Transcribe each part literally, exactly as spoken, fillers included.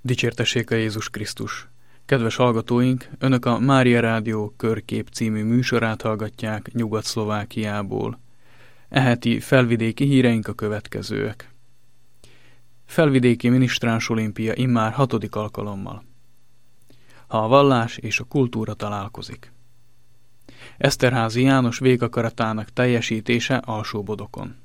Dicsértessék a Jézus Krisztus! Kedves hallgatóink, Önök a Mária Rádió Körkép című műsorát hallgatják Nyugat-Szlovákiából. E heti felvidéki híreink a következőek. Felvidéki minisztráns olimpia immár hatodik alkalommal. Ha a vallás és a kultúra találkozik. Eszterházy János végakaratának teljesítése Alsóbodokon.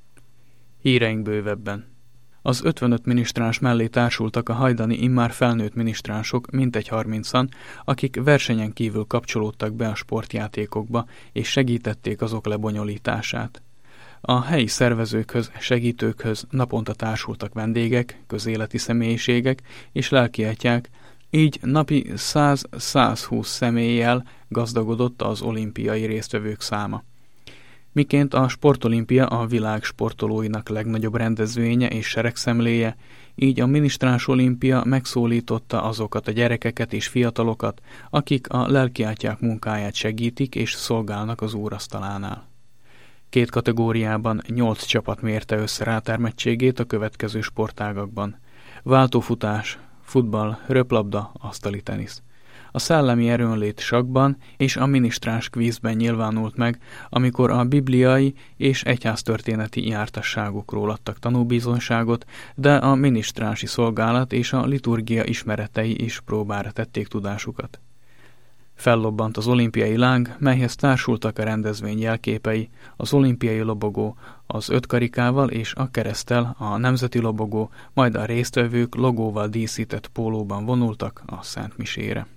Híreink bővebben. Az ötvenöt minisztráns mellé társultak a hajdani immár felnőtt minisztránsok, mintegy harmincan, akik versenyen kívül kapcsolódtak be a sportjátékokba, és segítették azok lebonyolítását. A helyi szervezőkhöz, segítőkhöz naponta társultak vendégek, közéleti személyiségek és lelkiatyák, így napi száz-százhúsz személlyel gazdagodott az olimpiai résztvevők száma. Miként a sportolimpia a világ sportolóinak legnagyobb rendezvénye és seregszemléje, így a minisztráns olimpia megszólította azokat a gyerekeket és fiatalokat, akik a lelkiatyák munkáját segítik és szolgálnak az úrasztalánál. Két kategóriában nyolc csapat mérte össze rátermettségét a következő sportágakban: váltófutás, futball, röplabda, asztali tenisz. A szellemi erőnlét sakkban és a minisztráns kvízben nyilvánult meg, amikor a bibliai és egyháztörténeti jártasságokról adtak tanúbizonyságot, de a minisztránsi szolgálat és a liturgia ismeretei is próbára tették tudásukat. Fellobbant az olimpiai láng, melyhez társultak a rendezvény jelképei, az olimpiai lobogó, az öt karikával és a kereszttel a nemzeti lobogó, majd a résztvevők logóval díszített pólóban vonultak a szentmisére.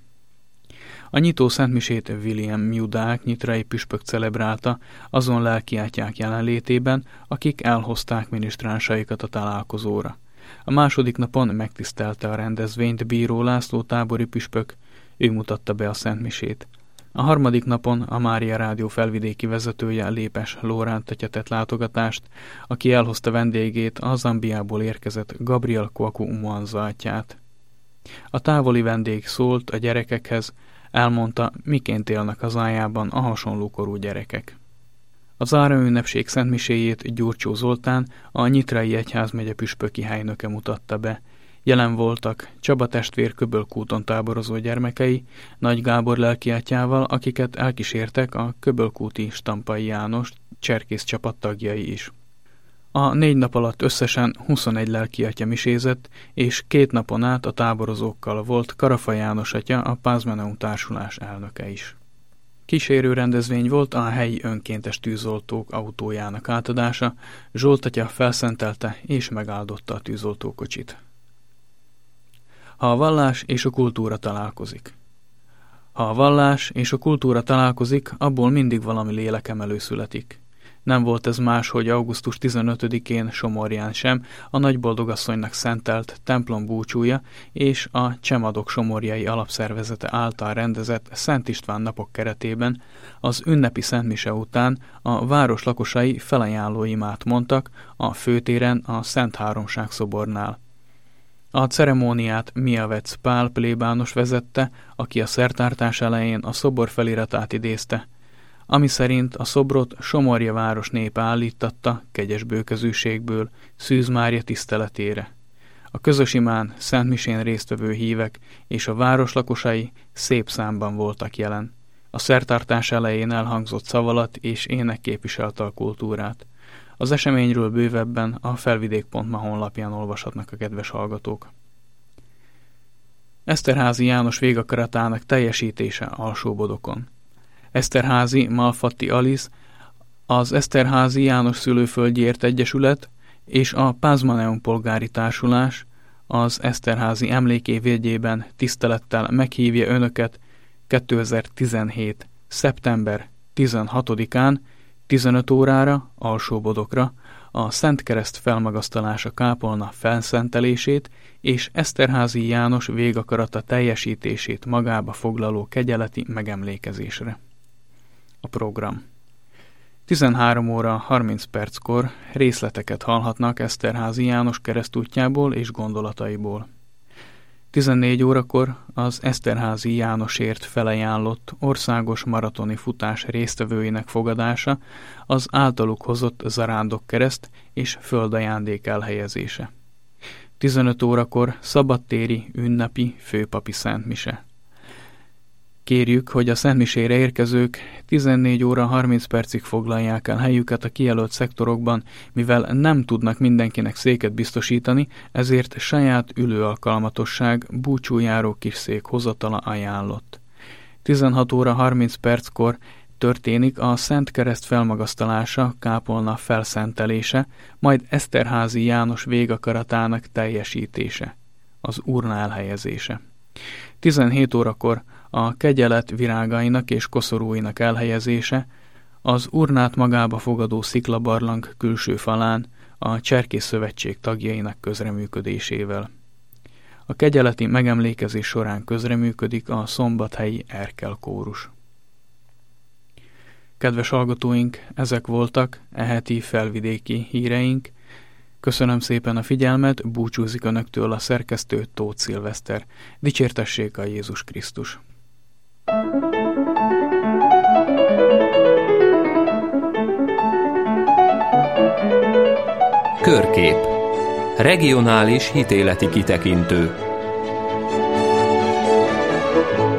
A nyitó szentmisét William Judák nyitrai püspök celebrálta azon lelkiatyák jelenlétében, akik elhozták minisztránsaikat a találkozóra. A második napon megtisztelte a rendezvényt Bíró László tábori püspök, ő mutatta be a szentmisét. A harmadik napon a Mária Rádió felvidéki vezetője Lépes Lóránt atya tett látogatást, aki elhozta vendégét, a Zambiából érkezett Gabriel Kwaku Umwanza atyát. A távoli vendég szólt a gyerekekhez, elmondta, miként élnek hazájában a hasonló korú gyerekek. A záraünnepség szentmiséjét Gyurcsó Zoltán, a Nyitrai Egyházmegye püspöki helynöke mutatta be. Jelen voltak Csaba testvér Köbölkúton táborozó gyermekei, Nagy Gábor lelkiatyával, akiket elkísértek a köbölkúti Stampai János cserkész csapat tagjai is. A négy nap alatt összesen huszonegy lelkiatya misézett, és két napon át a táborozókkal volt Karafa János atya, a Pázmeneum társulás elnöke is. Kísérő rendezvény volt a helyi önkéntes tűzoltók autójának átadása, Zsolt atya felszentelte és megáldotta a tűzoltókocsit. Ha a vallás és a kultúra találkozik. Ha a vallás és a kultúra találkozik, abból mindig valami lélekemelő születik. Nem volt ez más, hogy augusztus tizenötödikén Somorján sem a Nagyboldogasszonynak szentelt templom búcsúja és a Csemadok Somorjai Alapszervezete által rendezett Szent István napok keretében az ünnepi szentmise után a város lakosai felajánló imát mondtak a főtéren a Szent Háromság szobornál. A ceremóniát Miavec Pál plébános vezette, aki a szertartás elején a szobor feliratát idézte, ami szerint a szobrot Somorja város népe állítatta kegyes bőkezűségből Szűz Mária tiszteletére. A közös imán szentmisén résztvevő hívek és a város lakosai szép számban voltak jelen. A szertartás elején elhangzott szavalat és ének képviselte a kultúrát. Az eseményről bővebben a felvidék pont ma honlapján olvashatnak a kedves hallgatók. Eszterházy János végakaratának teljesítése Alsóbodokon. Eszterházy Malfatti Alice, az Eszterházy János Szülőföldjéért Egyesület és a Pázmaneum Polgári Társulás az Eszterházy emlékév jegyében tisztelettel meghívja Önöket kétezer-tizenhét. szeptember tizenhatodikán tizenöt órára Alsóbodokra a Szent Kereszt felmagasztalása kápolna felszentelését és Eszterházy János végakarata teljesítését magába foglaló kegyeleti megemlékezésre. A program. tizenhárom óra harminc perckor részleteket hallhatnak Eszterházy János keresztútjából és gondolataiból. tizennégy órakor az Eszterházy Jánosért felajánlott országos maratoni futás résztvevőinek fogadása, az általuk hozott zarándokkereszt és földajándék elhelyezése. tizenöt órakor szabadtéri ünnepi főpapi szentmise. Kérjük, hogy a szentmisére érkezők tizennégy óra harminc percig foglalják el helyüket a kijelölt szektorokban, mivel nem tudnak mindenkinek széket biztosítani, ezért saját ülőalkalmatosság búcsújáró kis szék hozatala ajánlott. tizenhat óra harminc perckor történik a Szent Kereszt felmagasztalása, kápolna felszentelése, majd Eszterházy János végakaratának teljesítése, az urna elhelyezése. tizenhét órakor a kegyelet virágainak és koszorúinak elhelyezése, az urnát magába fogadó sziklabarlang külső falán a Cserkész Szövetség tagjainak közreműködésével. A kegyeleti megemlékezés során közreműködik a szombathelyi Erkel kórus. Kedves hallgatóink, ezek voltak e heti felvidéki híreink. Köszönöm szépen a figyelmet, búcsúzik önöktől a szerkesztő Tóth Szilveszter. Dicsértessék a Jézus Krisztus! Körkép. Regionális hitéleti kitekintő.